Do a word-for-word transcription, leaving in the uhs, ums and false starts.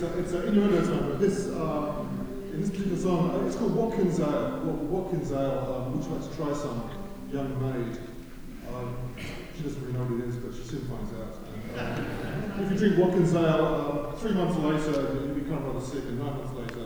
it's a, it's a innuendo song, but this, uh, in this particular song, uh, it's called Watkins Ale. Watkins Ale, um, would you like to try some, young maid? Um, she doesn't really know what it is, but she soon finds out. And, uh, if you drink Watkins Ale, uh, three months later, you'll be kind of rather sick, and nine months later,